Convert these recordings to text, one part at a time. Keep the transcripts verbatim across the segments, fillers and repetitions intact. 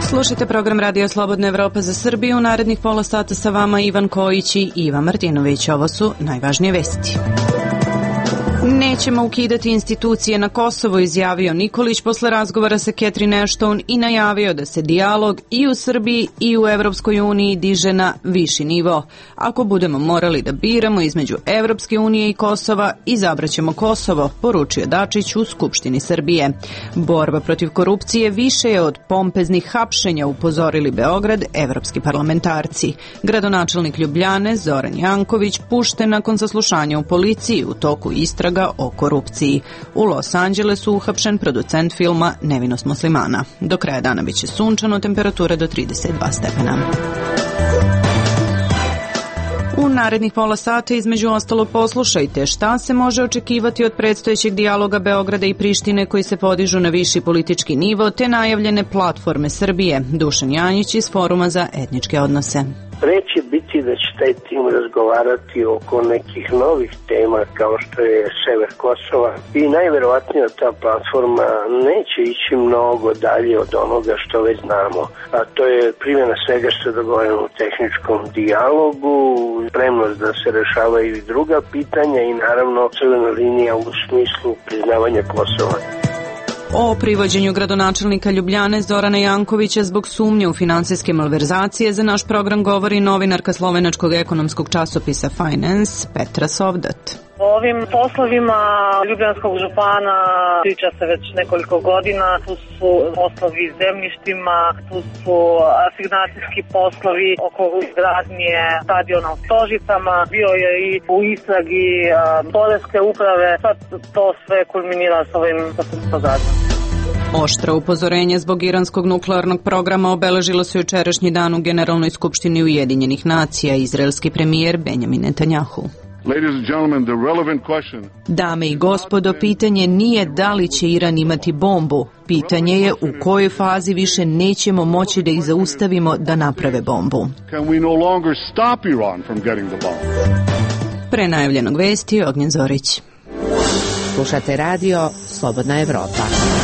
Slušajte program Radio Slobodna Evropa za Srbiju. U narednih pola sata sa vama Ivan Kojić i Iva Martinović. Ovo su najvažnije vesti. Nećemo ukidati institucije na Kosovo, izjavio Nikolić posle razgovora sa Catherine Ashton i najavio da se dijalog i u Srbiji i u Evropskoj uniji diže na viši nivo. Ako budemo morali da biramo između Evropske unije i Kosova, izabraćemo Kosovo, poručio Dačić u Skupštini Srbije. Borba protiv korupcije više je od pompeznih hapšenja, upozorili Beograd evropski parlamentarci. Gradonačelnik Ljubljane Zoran Janković pušten nakon saslušanja u policiji u toku istraga o korupciji. U Los Angelesu uhapšen producent filma Nevinost muslimana. Do kraja dana biće sunčano, temperatura do trideset dva stepena. U narednih pola sata između ostalog poslušajte šta se može očekivati od predstojećeg dijaloga Beograda i Prištine koji se podižu na viši politički nivo, te najavljene platforme Srbije. Dušan Janjić iz Foruma za etničke odnose. Pre će biti da će taj tim razgovarati oko nekih novih tema kao što je sever Kosova i najverovatnije ta platforma neće ići mnogo dalje od onoga što već znamo, a to je primjena svega što je dogovoreno u tehničkom dijalogu, spremnost da se rešavaju i druga pitanja i naravno crvena linija u smislu priznavanja Kosova. O privođenju gradonačelnika Ljubljane Zorana Jankovića zbog sumnje u finansijske malverzacije za naš program govori novinarka slovenačkog ekonomskog časopisa Finance Petra Sovdat. O ovim poslovima ljubljanskog župana priča se već nekoliko godina. Tu su poslovi zemljištima, tu su asignacijski poslovi oko izgradnje stadiona u Stožicama. Bio je i u istragi poreske uprave. Sad to sve kulminira s ovim događanjem. Oštra upozorenja zbog iranskog nuklearnog programa obeležilo se jučerašnji dan u Generalnoj skupštini Ujedinjenih nacija. Izraelski premijer Benjamin Netanjahu. Dame i gospodo, pitanje nije da li će Iran imati bombu. Pitanje je u kojoj fazi više nećemo moći da ih zaustavimo da naprave bombu. Pre najavljenog vesti Ognjen Zorić. Slušate radio Slobodna Evropa.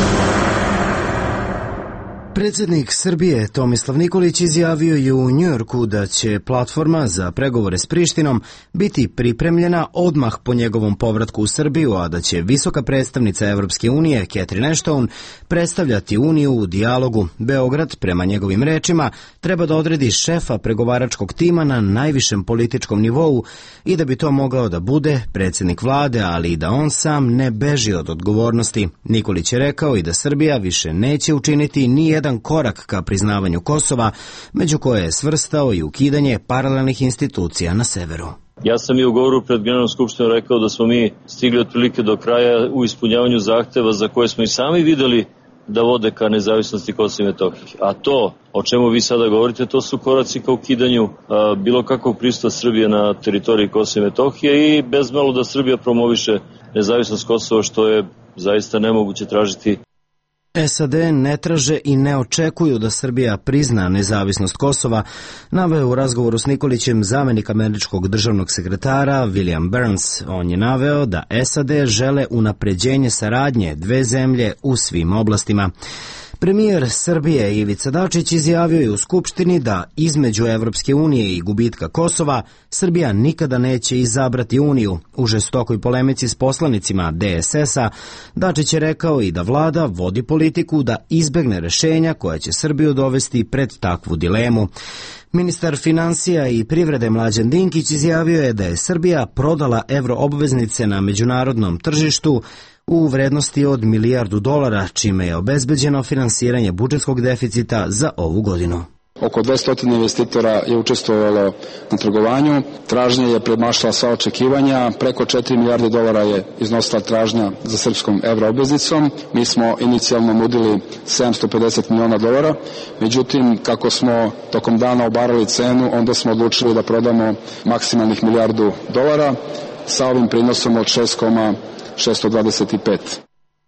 Predsjednik Srbije Tomislav Nikolić izjavio je u Njujorku da će platforma za pregovore s Prištinom biti pripremljena odmah po njegovom povratku u Srbiju, a da će visoka predstavnica Evropske unije Catherine Ashton predstavljati Uniju u dijalogu. Beograd, prema njegovim rečima, treba da odredi šefa pregovaračkog tima na najvišem političkom nivou i da bi to mogao da bude predsjednik vlade, ali i da on sam ne beži od odgovornosti. Nikolić je rekao i da Srbija više neće učiniti ni jedan korak ka priznavanju Kosova, među koje je svrstao i ukidanje paralelnih institucija na severu. Ja sam i u govoru pred Generalnom skupštinom rekao da smo mi stigli otprilike do kraja u ispunjavanju zahteva za koje smo i sami videli da vode ka nezavisnosti Kosova i Metohije. A to, o čemu vi sada govorite, to su koraci ka ukidanju a, bilo kakvog prisustva Srbije na teritoriji Kosova i Metohije i bez malo da Srbija promoviše nezavisnost Kosova, što je zaista nemoguće tražiti. S A D ne traže i ne očekuju da Srbija prizna nezavisnost Kosova, naveo u razgovoru s Nikolićem zamenik američkog državnog sekretara William Burns. On je naveo da S A D žele unapređenje saradnje dve zemlje u svim oblastima. Premijer Srbije Ivica Dačić izjavio je u Skupštini da između Evropske unije i gubitka Kosova Srbija nikada neće izabrati Uniju. U žestokoj polemici s poslanicima D S S-a Dačić je rekao i da vlada vodi politiku da izbegne rešenja koja će Srbiju dovesti pred takvu dilemu. Ministar finansija i privrede Mlađan Dinkić izjavio je da je Srbija prodala evroobveznice na međunarodnom tržištu u vrednosti od milijardu dolara, čime je obezbeđeno finansiranje budžetskog deficita za ovu godinu. Oko dvesta investitora je učestvovalo na trgovanju, tražnja je premašila sva očekivanja, preko četiri milijarde dolara je iznosila tražnja za srpskom evroobveznicom. Mi smo inicijalno nudili sedamsto pedeset miliona dolara, međutim kako smo tokom dana obarali cenu, onda smo odlučili da prodamo maksimalnih milijardu dolara sa ovim prinosom od šest zarez šesto dvadeset pet.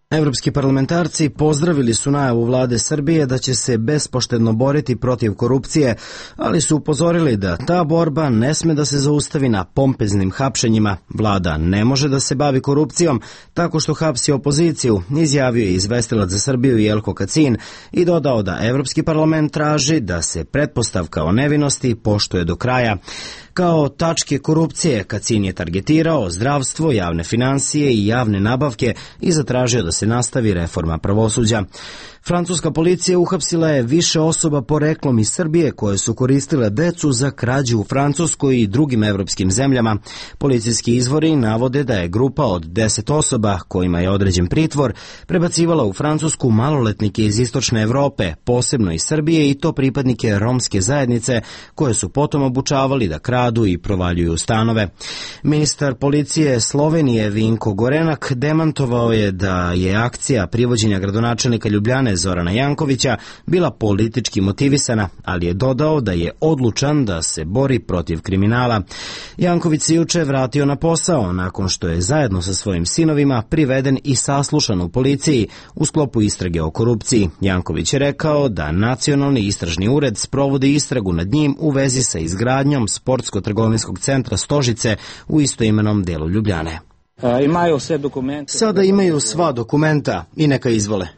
Evropski parlamentarci pozdravili su najavu vlade Srbije da će se bespoštedno boriti protiv korupcije, ali su upozorili da ta borba ne sme da se zaustavi na pompeznim hapšenjima. Vlada ne može da se bavi korupcijom tako što hapsi opoziciju, izjavio je izvestilac za Srbiju Jelko Kacin i dodao da Evropski parlament traži da se pretpostavka o nevinosti poštuje do kraja. Kao tačke korupcije Kacin je targetirao zdravstvo, javne finansije i javne nabavke i zatražio da se nastavi reforma pravosuđa. Francuska policija uhapsila je više osoba poreklom iz Srbije koje su koristile decu za krađu u Francuskoj i drugim evropskim zemljama. Policijski izvori navode da je grupa od deset osoba, kojima je određen pritvor, prebacivala u Francusku maloletnike iz istočne Evrope, posebno iz Srbije, i to pripadnike romske zajednice, koje su potom obučavali da kradu i provaljuju stanove. Ministar policije Slovenije Vinko Gorenak demantovao je da je akcija privođenja gradonačelnika Ljubljane Zorana Jankovića bila politički motivisana, ali je dodao da je odlučan da se bori protiv kriminala. Janković se juče vratio na posao nakon što je zajedno sa svojim sinovima priveden i saslušan u policiji u sklopu istrage o korupciji. Janković je rekao da Nacionalni istražni ured sprovodi istragu nad njim u vezi sa izgradnjom sportsko-trgovinskog centra Stožice u istoimenom delu Ljubljane. Sada imaju sva dokumenta i neka izvole.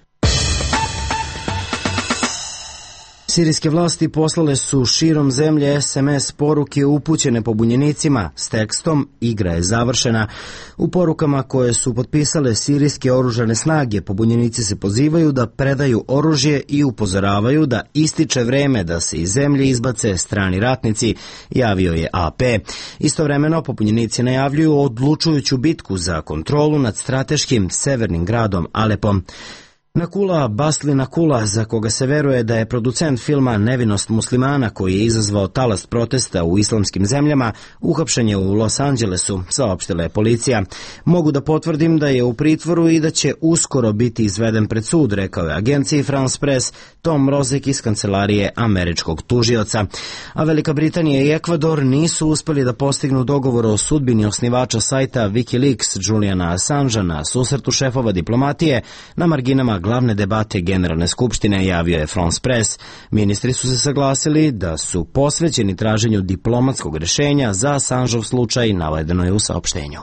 Sirijske vlasti poslale su širom zemlje es em es poruke upućene pobunjenicima s tekstom "Igra je završena". U porukama koje su potpisale sirijske oružane snage, pobunjenici se pozivaju da predaju oružje i upozoravaju da ističe vreme da se iz zemlje izbace strani ratnici, javio je a pe. Istovremeno, pobunjenici najavljuju odlučujuću bitku za kontrolu nad strateškim severnim gradom Alepom. Nakula Basli Nakula, za koga se veruje da je producent filma Nevinost muslimana koji je izazvao talas protesta u islamskim zemljama, uhapšen je u Los Angelesu, saopštila je policija. Mogu da potvrdim da je u pritvoru i da će uskoro biti izveden pred sud, rekao je agenciji France Press Tom Rozek iz kancelarije američkog tužioca. A Velika Britanija i Ekvador nisu uspeli da postignu dogovor o sudbini osnivača sajta Wikileaks Juliana Assangea na susretu šefova diplomatije na marginama glavne debate Generalne skupštine, javio je France Press. Ministri su se saglasili da su posvećeni traženju diplomatskog rešenja za Assangeov slučaj, navedeno je u saopštenju.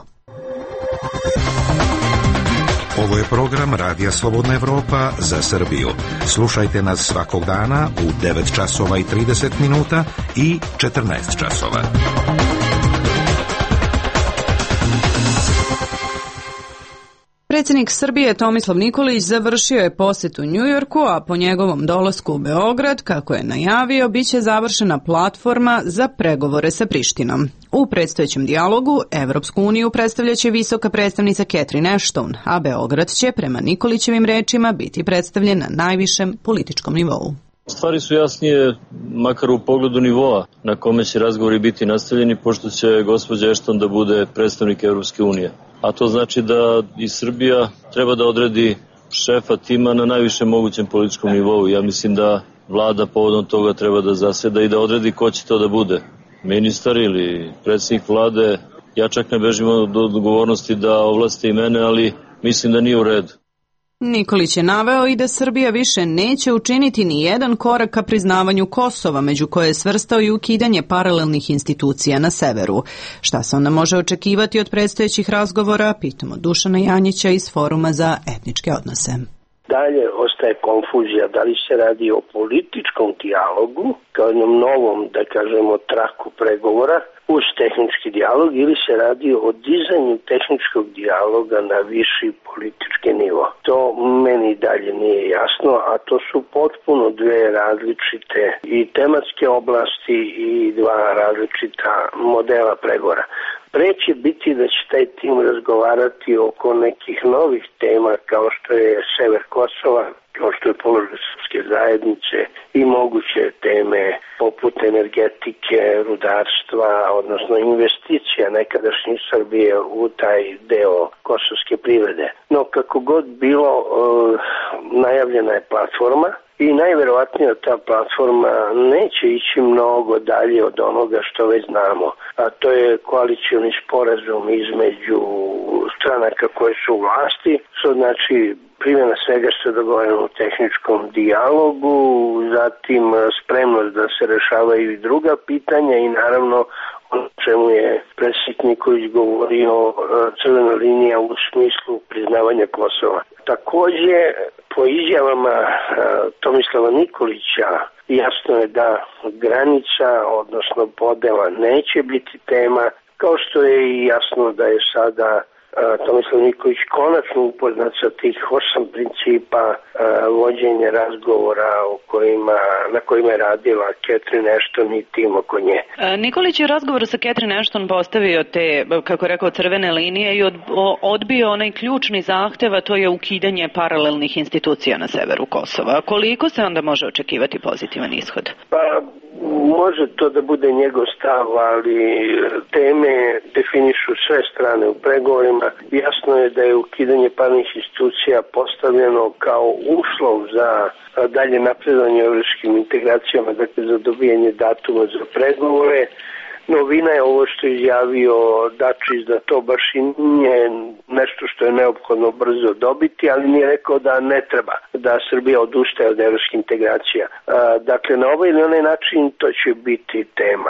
Ovo je program Radija Slobodna Evropa za Srbiju. Slušajte nas svakog dana u devet časova i trideset minuta i četrnaest časova. Predsjednik Srbije Tomislav Nikolić završio je posjet u Njujorku, a po njegovom dolasku u Beograd, kako je najavio, bit će završena platforma za pregovore sa Prištinom. U predstojećem dijalogu Evropsku uniju predstavljaće visoka predstavnica Catherine Ashton, a Beograd će, prema Nikolićevim rečima, biti predstavljen na najvišem političkom nivou. Stvari su jasnije, makar u pogledu nivoa na kome će razgovori biti nastavljeni, pošto će gospođa Ashton da bude predstavnik Evropske unije. A to znači da i Srbija treba da odredi šefa tima na najvišem mogućem političkom nivou. Ja mislim da vlada povodom toga treba da zaseda i da odredi ko će to da bude. Ministar ili predsjednik vlade. Ja čak ne bežim od odgovornosti da ovlasti i mene, ali mislim da nije u redu. Nikolić je naveo i da Srbija više neće učiniti ni jedan korak ka priznavanju Kosova, među koje je svrstao i ukidanje paralelnih institucija na severu. Šta se onda može očekivati od predstojećih razgovora, pitamo Dušana Janjića iz Foruma za etničke odnose. Dalje ostaje konfuzija da li se radi o političkom dijalogu, kao jednom novom, da kažemo, traku pregovora, uz tehnički dijalog, ili se radi o dizanju tehničkog dijaloga na viši politički nivo. To meni dalje nije jasno, a to su potpuno dve različite i tematske oblasti i dva različita modela pregovora. Pre će biti da će taj tim razgovarati oko nekih novih tema kao što je sever Kosova, kao što je položaj srpske zajednice i moguće teme poput energetike, rudarstva, odnosno investicija nekadašnje Srbije u taj deo kosovske privrede. No kako god bilo, najavljena je platforma i najverovatnije ta platforma neće ići mnogo dalje od onoga što već znamo, a to je koalicioni sporazum između stranaka koje su u vlasti, što znači primjena svega što je dogovoreno u tehničkom dijalogu, zatim spremnost da se rešavaju i druga pitanja i naravno ono čemu je predsjednik Nikolić govorio, crvena linija u smislu priznavanja Kosova. Takođe, po izjavama Tomislava Nikolića jasno je da granica, odnosno podela, neće biti tema, kao što je i jasno da je sada Tomislav Nikolić konačno upoznat sa tih osam principa vođenja razgovora o kojima, na kojima je radila Catherine Ashton i tim oko nje. Nikolić je razgovor sa Catherine Ashton postavio te, kako rekao, crvene linije i odbio onaj ključni zahtev, a to je ukidanje paralelnih institucija na severu Kosova. Koliko se onda može očekivati pozitivan ishod? Pa, može to da bude njegov stav, ali teme definišu sve strane u pregovorima. Jasno je da je ukidanje paralelnih institucija postavljeno kao uslov za dalje napredovanje u evropskim integracijama, dakle za dobijanje datuma za pregovore. Novina je ovo što je izjavio Dačić, da to baš i nije nešto što je neophodno brzo dobiti, ali nije rekao da ne treba da Srbija odustaje od evropskih integracija. Dakle, na ovaj ili onaj način to će biti tema.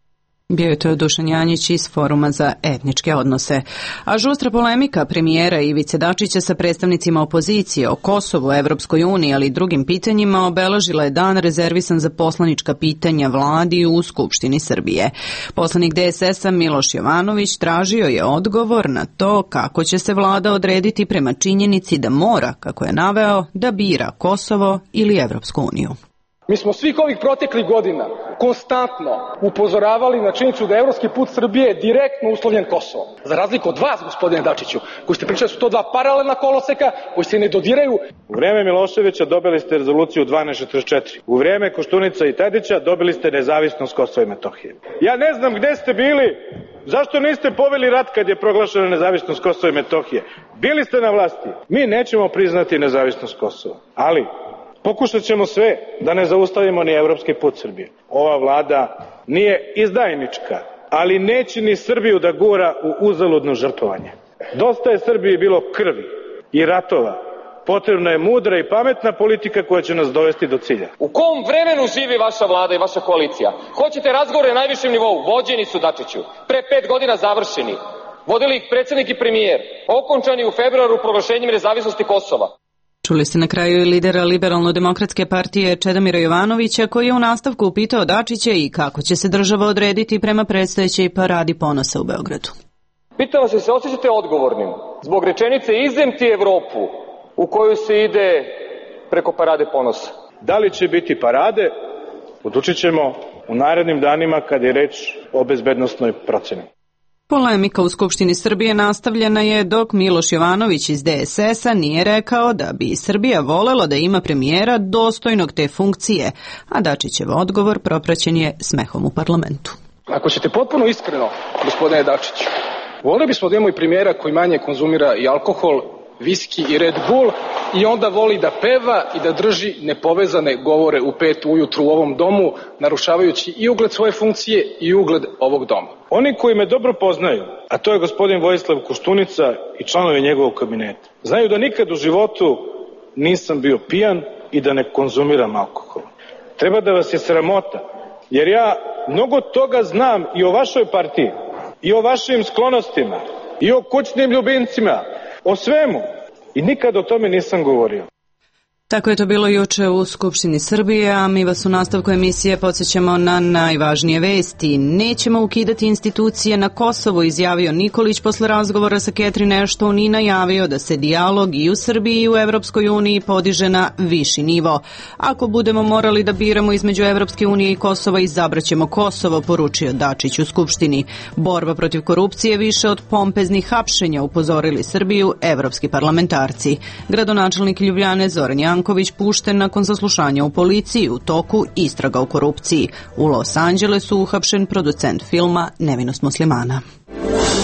Bio je to Dušan Janjić iz Foruma za etničke odnose. A žustra polemika premijera Ivice Dačića sa predstavnicima opozicije o Kosovu, Evropskoj uniji, ali i drugim pitanjima obeležila je dan rezervisan za poslanička pitanja vladi u Skupštini Srbije. Poslanik D S S-a Miloš Jovanović tražio je odgovor na to kako će se vlada odrediti prema činjenici da mora, kako je naveo, da bira Kosovo ili Evropsku uniju. Mi smo svih ovih proteklih godina konstantno upozoravali na činjenicu da je evropski put Srbije direktno uslovljen Kosovom. Za razliku od vas, gospodine Dačiću, koji ste pričali su to dva paralelna koloseka koji se ne dodiraju. U vreme Miloševića dobili ste rezoluciju dvanaest četrdeset četiri. U vreme Koštunica i Tadića dobili ste nezavisnost Kosova i Metohije. Ja ne znam gde ste bili, zašto niste poveli rat kad je proglašena nezavisnost Kosova i Metohije. Bili ste na vlasti. Mi nećemo priznati nezavisnost Kosova, ali pokušat ćemo sve da ne zaustavimo ni evropski put Srbije. Ova vlada nije izdajnička, ali neće ni Srbiju da gura u uzaludno žrtvovanje. Dosta je Srbiji bilo krvi i ratova. Potrebna je mudra i pametna politika koja će nas dovesti do cilja. U kom vremenu živi vaša vlada i vaša koalicija? Hoćete razgovore na najvišem nivou? Vođeni su, Dačiću. Pre pet godina završeni. Vodili ih predsjednik i premijer. Okončani u februaru proglašenjem nezavisnosti Kosova. Čuli ste na kraju i lidera Liberalno-demokratske partije Čedomira Jovanovića, koji je u nastavku upitao Dačića i kako će se država odrediti prema predstojećoj paradi ponosa u Beogradu. Pitala se se osjećate odgovornim zbog rečenice izemti Evropu u koju se ide preko parade ponosa. Da li će biti parade, odlučit ćemo u narednim danima kad je reč o bezbednosnoj proceni. Polemika u Skupštini Srbije nastavljena je dok Miloš Jovanović iz D S S-a nije rekao da bi Srbija volela da ima premijera dostojnog te funkcije, a Dačićev odgovor propraćen je smehom u parlamentu. Ako ćete potpuno iskreno, gospodine Dačiću, voleli bismo da imamo i premijera koji manje konzumira i alkohol, viski i Red Bull i onda voli da peva i da drži nepovezane govore u pet ujutru u ovom domu, narušavajući i ugled svoje funkcije i ugled ovog doma. Oni koji me dobro poznaju, a to je gospodin Vojislav Koštunica i članovi njegovog kabineta, znaju da nikad u životu nisam bio pijan i da ne konzumiram alkohol. Treba da vas je sramota, jer ja mnogo toga znam i o vašoj partiji, i o vašim sklonostima, i o kućnim ljubimcima, o svemu. I nikad o tome nisam govorio. Tako je to bilo juče u Skupštini Srbije, a mi vas u nastavku emisije podsjećamo na najvažnije vesti. Nećemo ukidati institucije na Kosovu, izjavio Nikolić posle razgovora sa Catherine Ashton i najavio da se dijalog i u Srbiji i u Evropskoj uniji podiže na viši nivo. Ako budemo morali da biramo između Evropske unije i Kosova, izabraćemo Kosovo, poručio Dačić u Skupštini. Borba protiv korupcije više od pompeznih hapšenja, upozorili Srbiju evropski parlamentarci. Gradonačelnik Ljubljane Zoran Janković pušten nakon saslušanja u policiji u toku istraga o korupciji. U Los Angelesu uhapšen producent filma Nevinost muslimana.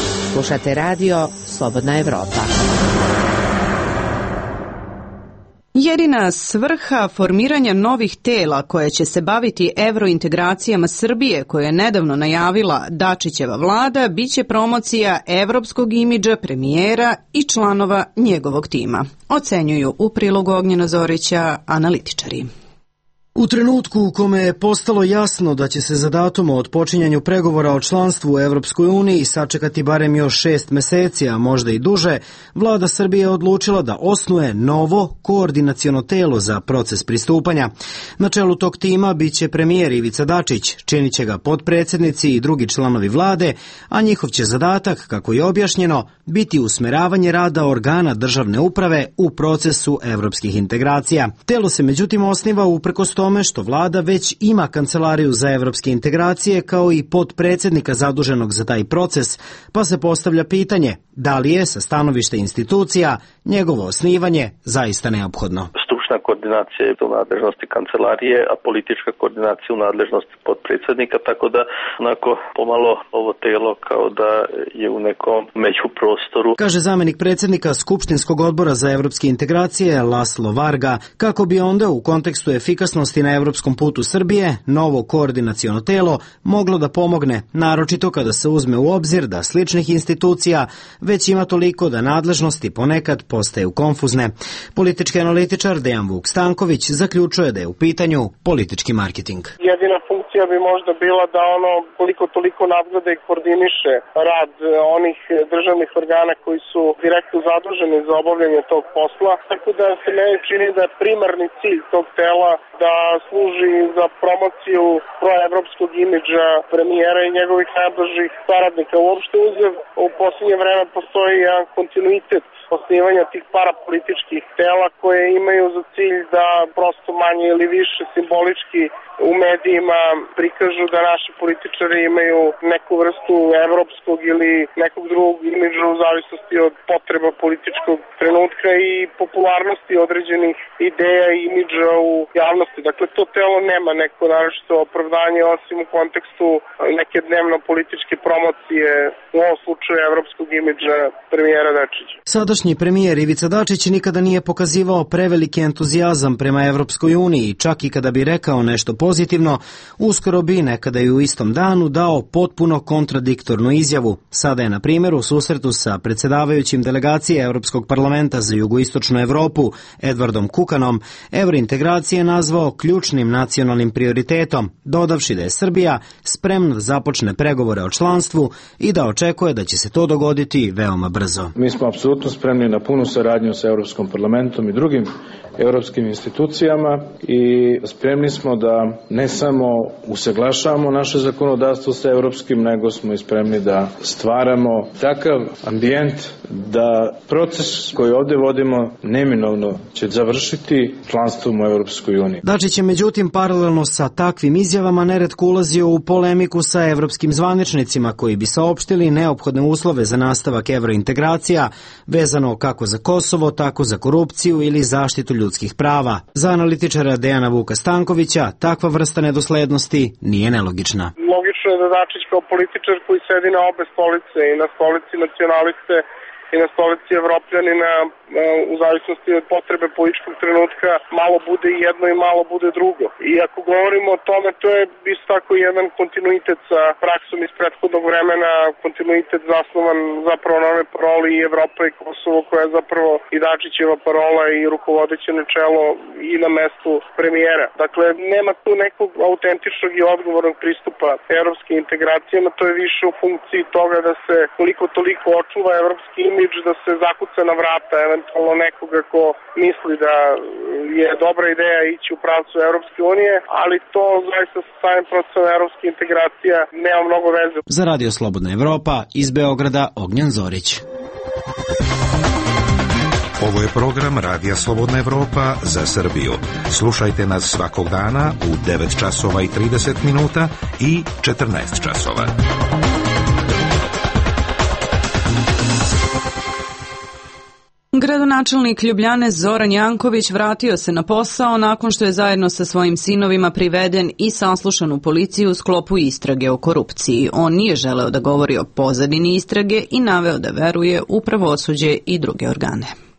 Slušate radio Slobodna Evropa. Jedina svrha formiranja novih tela koje će se baviti evrointegracijama Srbije, koje je nedavno najavila Dačićeva vlada, biće promocija evropskog imidža premijera i članova njegovog tima, ocenjuju u prilogu Ognjena Zorića analitičari. U trenutku u kome je postalo jasno da će se za datum o otpočinjanju pregovora o članstvu u Evropskoj uniji sačekati barem još šest meseci, a možda i duže, vlada Srbije je odlučila da osnuje novo koordinaciono telo za proces pristupanja. Na čelu tog tima biće premijer Ivica Dačić, činit će ga potpredsednici i drugi članovi vlade, a njihov će zadatak, kako je objašnjeno, biti usmeravanje rada organa državne uprave u procesu evropskih integracija. Telo se međutim osniva uprkos tome što vlada već ima kancelariju za evropske integracije kao i potpredsednika zaduženog za taj proces, pa se postavlja pitanje da li je sa stanovišta institucija njegovo osnivanje zaista neophodno. Stručna koordinacija je u nadležnosti kancelarije, a politička koordinacija u nadležnosti potpredsednika, tako da onako pomalo ovo telo kao da je u nekom međuprostoru. Kaže zamenik predsednika Skupštinskog odbora za evropske integracije Laslo Varga, kako bi onda u kontekstu efikasnosti na evropskom putu Srbije novo koordinaciono telo moglo da pomogne, naročito kada se uzme u obzir da sličnih institucija već ima toliko da nadležnosti ponekad postaju konfuzne. Politički analitičar Dejan Vuk Stanković zaključuje da je u pitanju politički marketing. Jedina funkcija bi možda bila da ono koliko toliko nadgleda i koordiniše rad onih državnih organa koji su direktno zaduženi za obavljanje tog posla, tako da se meni čini da je primarni cilj tog tela da služi za promociju proevropskog imidža premijera i njegovih najbližih saradnika. Uopšte uzev, u posljednje vreme postoji jedan kontinuitet osnivanja tih parapolitičkih tela koje imaju za cilj da prosto manje ili više simbolički u medijima prikažu da naši političari imaju neku vrstu evropskog ili nekog drugog imidža u zavisnosti od potreba političkog trenutka i popularnosti određenih ideja i imidža u javnosti. Dakle, to telo nema neko naročito opravdanje osim u kontekstu neke dnevno-političke promocije, u ovom slučaju evropskog imidža premijera Dačića. Sadašnji premijer Ivica Dačić nikada nije pokazivao preveliki entuzijazam prema Evropskoj uniji, čak i kada bi rekao nešto pozitivno, uskoro bi nekada i u istom danu dao potpuno kontradiktornu izjavu. Sada je, na primjer, u susretu sa predsjedavajućim delegacije Evropskog parlamenta za jugoistočnu Evropu, Edvardom Kukanom, evrointegracije nazvao ključnim nacionalnim prioritetom, dodavši da je Srbija spremna da započne pregovore o članstvu i da očekuje da će se to dogoditi veoma brzo. Mi smo apsolutno spremni na punu saradnju sa Evropskom parlamentom i drugim evropskim institucijama i spremni smo da ne samo usaglašavamo naše zakonodavstvo sa evropskim, nego smo i spremni da stvaramo takav ambijent da proces koji ovde vodimo neminovno će završiti članstvom u Evropskoj uniji. Dačić je međutim paralelno sa takvim izjavama neretko ulazio u polemiku sa evropskim zvaničnicima koji bi saopštili neophodne uslove za nastavak evrointegracija vezano kako za Kosovo, tako za korupciju ili zaštitu ljudskih prava. Za analitičara Dejana Vuka Stankovića takva vrsta nedoslednosti nije nelogična. Logično je da Dačić kao političar koji sedi na obe stolice, i na stolici nacionaliste i na stolici Evropljanina, u zavisnosti od potrebe političkog trenutka, malo bude jedno i malo bude drugo. I ako govorimo o tome, to je isto tako jedan kontinuitet sa praksom iz prethodnog vremena, kontinuitet zasnovan zapravo na ove paroli i Evropa i Kosovo, koja je zapravo i Dačićeva parola i rukovodeće načelo i na mestu premijera. Dakle, nema tu nekog autentičnog i odgovornog pristupa evropskim integracijama, to je više u funkciji toga da se koliko toliko očuva evropski imidž, da se zakuca na vrata eventualno nekoga ko misli da je dobra ideja ići u pravcu Evropske unije, ali to zaista sa samim procesom evropskih integracija nema mnogo veze. Za Radio Slobodna Evropa iz Beograda Ognjen Zorić. Ovo je program Radija Slobodna Evropa za Srbiju. Slušajte nas svakog dana u devet časova i trideset minuta i četrnaest časova. Gradonačelnik Ljubljane Zoran Janković vratio se na posao nakon što je zajedno sa svojim sinovima priveden i saslušan u policiji u sklopu istrage o korupciji. On nije želeo da govori o pozadini istrage i naveo da veruje u pravosuđe i druge organe.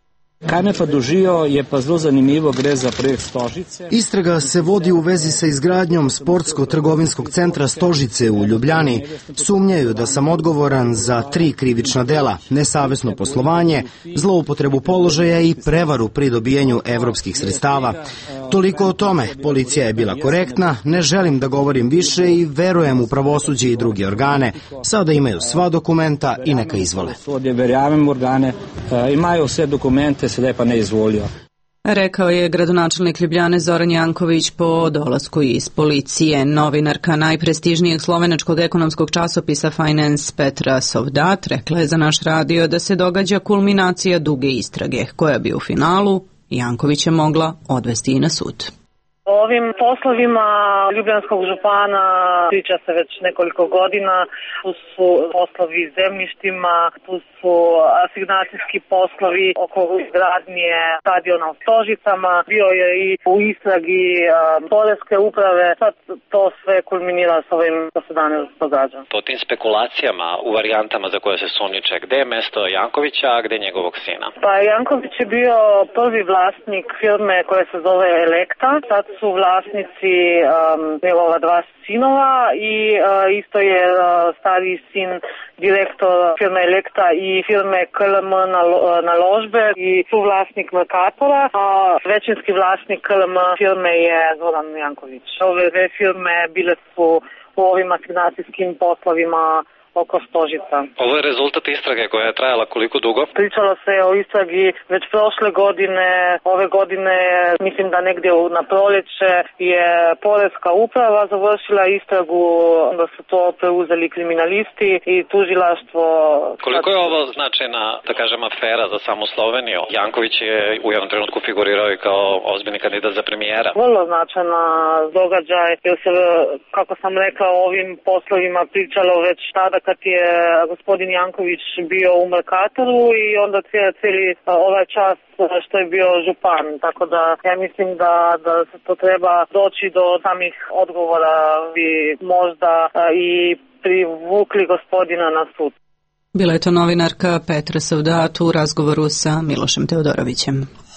Kar me pa dužijo je pa zelo zanimivo, gre za projekt Stožice. Istraga se vodi u vezi sa izgradnjom sportsko-trgovinskog centra Stožice u Ljubljani. Sumnjaju da sam odgovoran za tri krivična dela: nesavesno poslovanje, zloupotrebu položaja i prevaru pri dobijanju evropskih sredstava. Toliko o tome. Policija je bila korektna, ne želim da govorim više i verujem u pravosuđe i druge organe. Sada imaju sva dokumenta i neka izvole. Verjamem organe, imaju sve dokumente, sedaj pa ne izvolijo. Rekao je gradonačelnik Ljubljane Zoran Janković po dolasku iz policije. Novinarka najprestižnijeg slovenačkog ekonomskog časopisa Finance Petra Sovdat rekla je za naš radio da se događa kulminacija duge istrage, koja bi u finalu Jankovića mogla odvesti i na sud. Ovim poslovima ljubljanskog župana priča se već nekoliko godina. Tu su poslovi zemljištima, tu su asignacijski poslovi oko izgradnje stadiona u Stožicama. Bio je i u istragi poreske uprave. Sad to sve kulminira s ovim što se danas događa. Po tim spekulacijama u varijantama za koje se sumnjiče, gde je mesto Jankovića, a gde njegovog sina? Pa Janković je bio prvi vlasnik firme koja se zove Elekta. Sad su vlasnici um, njegova dva sinova i uh, isto je uh, stari sin direktor firme Elekta i firme K L M Naložbe i suvlasnik Mercatora, a većinski vlasnik K L M firme je Zoran Janković. Ove dve firme bile su u ovim asignacijskim poslovima oko Stožica. Ovo je rezultat istrage koja je trajala koliko dugo? Pričalo se o istragi već prošle godine, ove godine, mislim da negdje na proljeće je poreska uprava završila istragu, da su to preuzeli kriminalisti i tužilaštvo. Koliko je ovo značajna, da kažem, afera za samu Sloveniju? Janković je u jednom trenutku figurirao i kao ozbiljni kandidat za premijera. Vrlo značajna događaj, jer se, kako sam rekla, o ovim poslovima pričalo već tada kad je gospodin Janković bio u Mercatoru i onda cijeli ovaj čas što je bio župan. Tako da ja mislim da, da se to treba doći do samih odgovora i možda i privukli gospodina na sud. Bila je to novinarka Petra Sovdat u razgovoru sa Milošem Teodorovićem.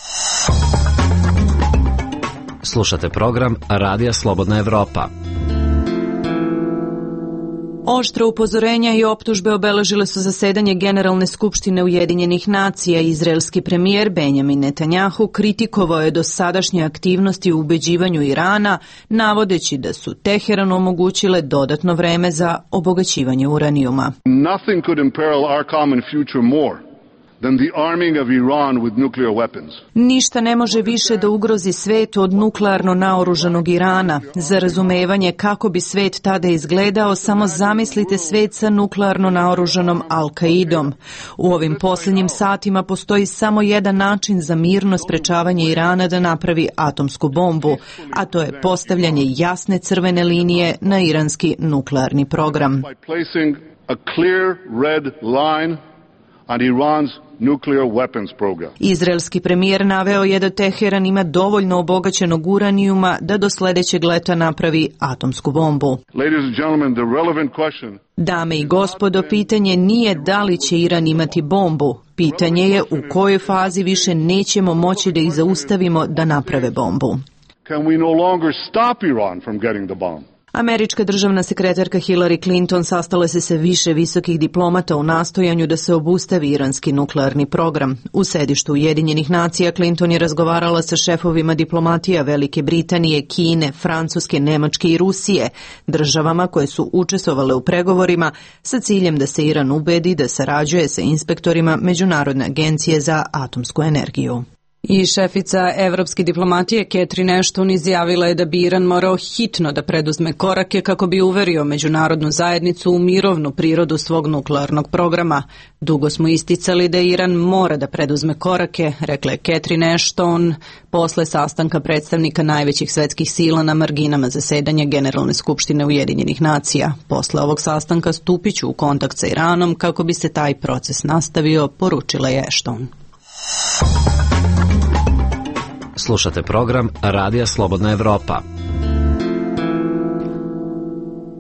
Slušate program Radija Slobodna Evropa. Oštra upozorenja i optužbe obeležile su zasedanje Generalne skupštine Ujedinjenih nacija. Izraelski premijer Benjamin Netanjahu kritikovao je dosadašnje aktivnosti u ubeđivanju Irana, navodeći da su Teheranu omogućile dodatno vreme za obogaćivanje uranijuma. Nothing could imperil our common future more than the arming of Iran with nuclear weapons. Ništa ne može više da ugrozi svet od nuklearno naoružanog Irana. Za razumevanje kako bi svet tada izgledao, samo zamislite svet sa nuklearno naoružanom Al-Kaidom. U ovim posljednjim satima postoji samo jedan način za mirno sprečavanje Irana da napravi atomsku bombu, a to je postavljanje jasne crvene linije na iranski nuklearni program. By placing a clear red line on Iran's nuclear weapons program. Izraelski premijer naveo je da Teheran ima dovoljno obogaćenog uranijuma da do sljedećeg leta napravi atomsku bombu. Ladies and gentlemen, the relevant question. Dame i gospodo, pitanje nije da li će Iran imati bombu. Pitanje je u kojoj fazi više nećemo moći da ih zaustavimo da naprave bombu. Can we no longer stop Iran from getting the bomb? Američka državna sekretarka Hillary Clinton sastala se sa više visokih diplomata u nastojanju da se obustavi iranski nuklearni program. U sedištu Ujedinjenih nacija Clinton je razgovarala sa šefovima diplomatija Velike Britanije, Kine, Francuske, Nemačke i Rusije, državama koje su učestvovale u pregovorima sa ciljem da se Iran ubedi da sarađuje sa inspektorima Međunarodne agencije za atomsku energiju. I šefica evropske diplomatije Catherine Ashton izjavila je da bi Iran morao hitno da preduzme korake kako bi uverio međunarodnu zajednicu u mirovnu prirodu svog nuklearnog programa. Dugo smo isticali da Iran mora da preduzme korake, rekla je Catherine Ashton posle sastanka predstavnika najvećih svetskih sila na marginama zasedanja Generalne skupštine Ujedinjenih nacija. Posle ovog sastanka stupit ću u kontakt sa Iranom kako bi se taj proces nastavio, poručila je Ashton. Slušate program Radija Slobodna Evropa.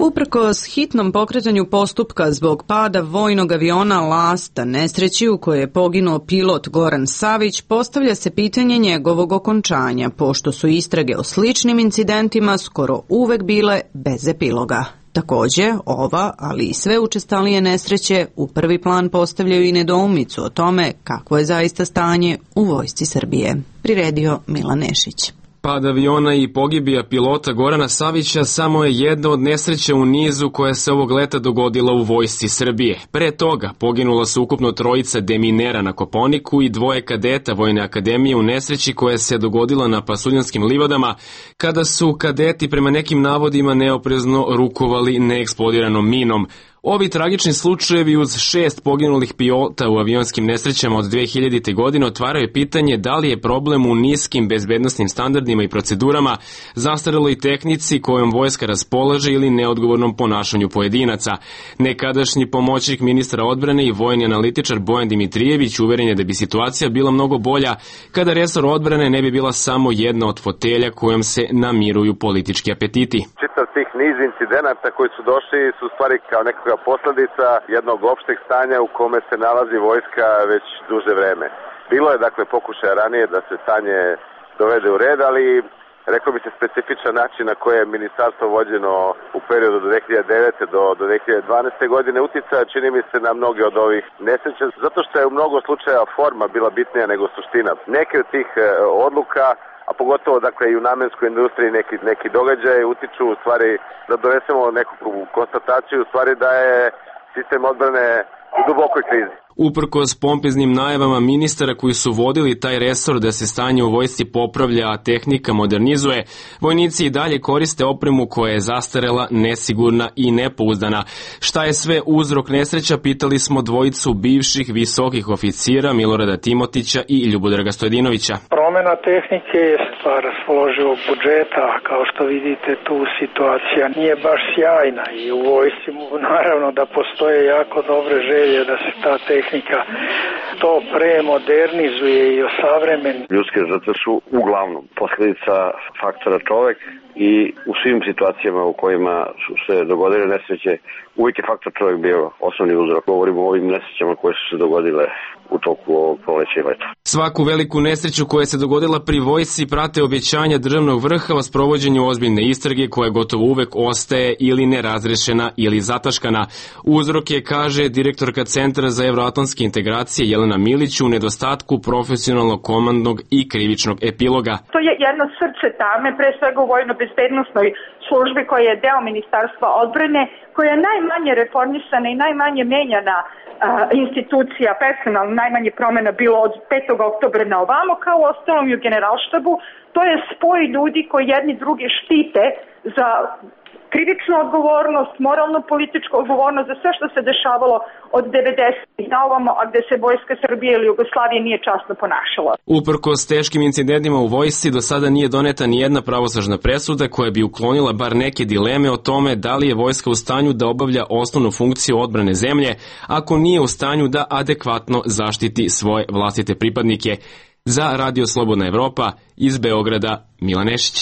Uprkos hitnom pokretanju postupka zbog pada vojnog aviona Lasta, nesreći u kojoj je poginuo pilot Goran Savić, postavlja se pitanje njegovog okončanja, pošto su istrage o sličnim incidentima skoro uvek bile bez epiloga. Takođe, ova, ali i sve učestalije nesreće u prvi plan postavljaju i nedoumicu o tome kakvo je zaista stanje u vojsci Srbije. Priredio Milan Nešić. Pad aviona i pogibija pilota Gorana Savića samo je jedna od nesreća u nizu koja se ovog leta dogodila u vojsci Srbije. Pre toga poginula su ukupno trojica deminera na Koponiku i dvoje kadeta Vojne akademije u nesreći koja se dogodila na Pasuljanskim livadama, kada su kadeti prema nekim navodima neoprezno rukovali neeksplodiranom minom. Ovi tragični slučajevi uz šest poginulih pilota u avionskim nesrećama od dve hiljadite. godine otvaraju pitanje da li je problem u niskim bezbednosnim standardima i procedurama, zastareloj tehnici kojom vojska raspolaže ili neodgovornom ponašanju pojedinaca. Nekadašnji pomoćnik ministra odbrane i vojni analitičar Bojan Dimitrijević uveren je da bi situacija bila mnogo bolja kada resor odbrane ne bi bila samo jedna od fotelja kojom se namiruju politički apetiti. Čitav tih niz incidenata koji su došli su stvari kao nekakva posledica jednog opšteg stanja u kome se nalazi vojska već duže vreme. Bilo je dakle pokušaja ranije da se stanje dovede u red, ali rekao bi se specifičan način na koje je ministarstvo vođeno u periodu do dve hiljade devete. do, do dve hiljade dvanaeste. godine uticaja, čini mi se, na mnoge od ovih nesreća, zato što je u mnogo slučajeva forma bila bitnija nego suština. Neke od tih e, odluka, a pogotovo dakle i u namenskoj industriji neki, neki događaje utiču u stvari da donesemo neku konstataciju u stvari da je sistem odbrane u dubokoj krizi. Uprkos pompeznim najavama ministara koji su vodili taj resor da se stanje u vojsci popravlja, a tehnika modernizuje, vojnici i dalje koriste opremu koja je zastarela, nesigurna i nepouzdana. Šta je sve uzrok nesreća, pitali smo dvojicu bivših visokih oficira Milorada Timotića i Ljubodraga Stojedinovića. Promena tehnike je stvar raspoloživog budžeta, kao što vidite tu situacija nije baš sjajna i u vojsci naravno da postoje jako dobre želje da se ta tehnika tehnika to premodernizuje i osavremeni. Ljudske žrtve su uglavnom posljedica faktora čovek i u svim situacijama u kojima su se dogodile nesreće, uvijek je faktor čovek bio osnovni uzrok. Govorimo o ovim nesrećama koje su se dogodile u toku ovog proleća i leta. Svaku veliku nesreću koja se dogodila pri vojsci prate obećanja državnog vrha o sprovođenju ozbiljne istrage koja gotovo uvek ostaje ili nerazrešena ili zataškana. Uzrok je, kaže direktorka Centra za evroatlantske integracije Jelena Milić, u nedostatku profesionalnog komandnog i krivičnog epiloga. To je jedno srce tame, pre svega u vojno-bezbednosnoj službi koja je deo Ministarstva odbrane, koja je najmanje reformisana i najmanje menjana institucija, personalno najmanje promjena bilo od petog oktobra na ovamo, kao u ostalom i u generalštabu. To je spoj ljudi koji jedni drugi štite za krivičnu odgovornost, moralno političku odgovornost za sve što se dešavalo od devedesetih na ovamo, a gde se vojska Srbije ili Jugoslavije nije časno ponašala. Uprkos teškim incidentima u vojsci, do sada nije doneta ni jedna pravosnažna presuda koja bi uklonila bar neke dileme o tome da li je vojska u stanju da obavlja osnovnu funkciju odbrane zemlje, ako nije u stanju da adekvatno zaštiti svoje vlastite pripadnike. Za Radio Slobodna Evropa iz Beograda, Milan Nešić.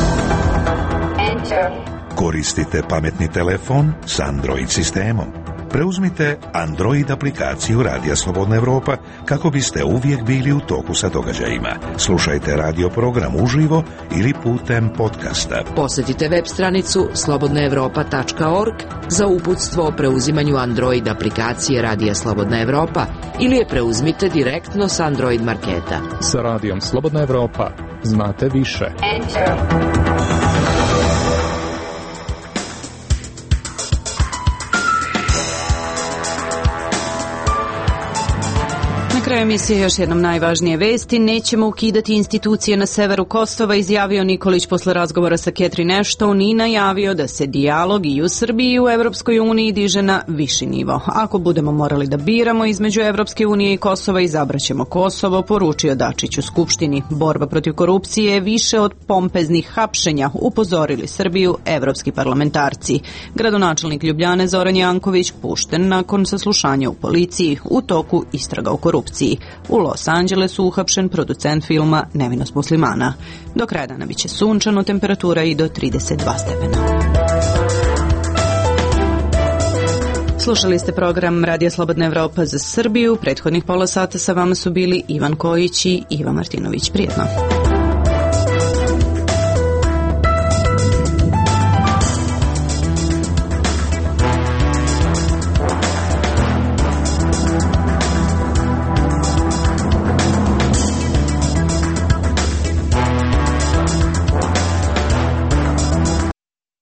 Koristite pametni telefon s Android sistemom. Preuzmite Android aplikaciju Radija Slobodna Evropa kako biste uvijek bili u toku sa događajima. Slušajte radio program uživo ili putem podcasta. Posjetite web stranicu slobodna evropa tačka org za uputstvo o preuzimanju Android aplikacije Radija Slobodna Evropa ili je preuzmite direktno s Android marketa. Sa Radijom Slobodna Evropa znate više. Enter. Na kraju emisije još jednom najvažnije vesti. Nećemo ukidati institucije na severu Kosova, izjavio Nikolić posle razgovora sa Catherine Ashton i najavio da se dijalog i u Srbiji i u Evropskoj uniji diže na viši nivo. Ako budemo morali da biramo između Evropske unije i Kosova, izabraćemo Kosovo, poručio Dačić u Skupštini. Borba protiv korupcije je više od pompeznih hapšenja, upozorili Srbiju evropski parlamentarci. Gradonačelnik Ljubljane Zoran Janković pušten nakon saslušanja u policiji u toku istraga o korupciji. U Los Angelesu uhapšen producent filma Nevinost muslimana. Do kraja dana biće sunčano, temperatura i do trideset dva stepena. Slušali ste program Radija Slobodna Evropa za Srbiju. Prethodnih pola sata sa vama su bili Ivan Kojić i Iva Martinović. Prijetno.